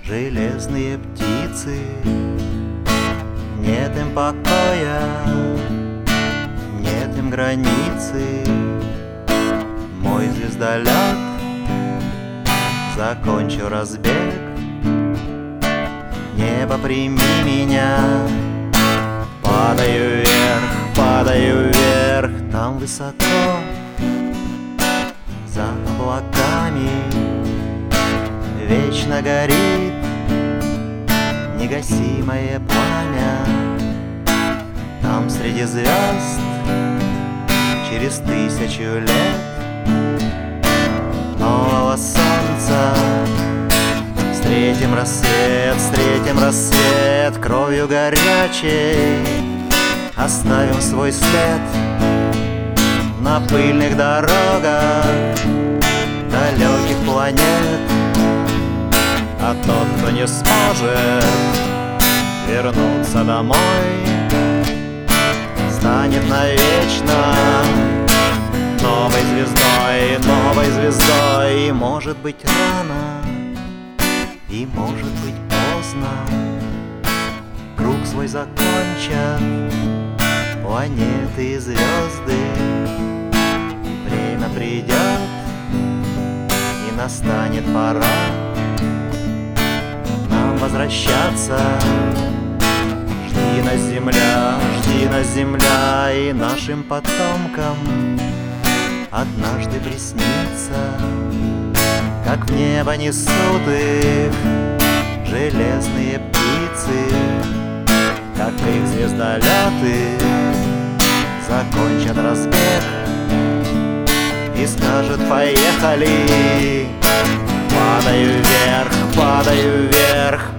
Железные птицы, нет им покоя, нет им границы. Мой звездолет, закончу разбег. Небо, прими меня, падаю вверх, там высоко, за облаками вечно горит негасимое пламя. Там среди звезд через 1000 лет нового солнца встретим рассвет кровью горячей, оставим свой след на пыльных дорогах далеких планет. А тот, кто не сможет вернуться домой, станет навечно новой звездой. И может быть рано, и может быть поздно, круг свой закончат планеты и звезды. Время придет, и настанет пора нам возвращаться. Жди нас, земля, и нашим потомкам однажды приснится, как в небо несут их железные птицы, как их звездолеты закончат разбег и скажут: поехали. Падаю вверх,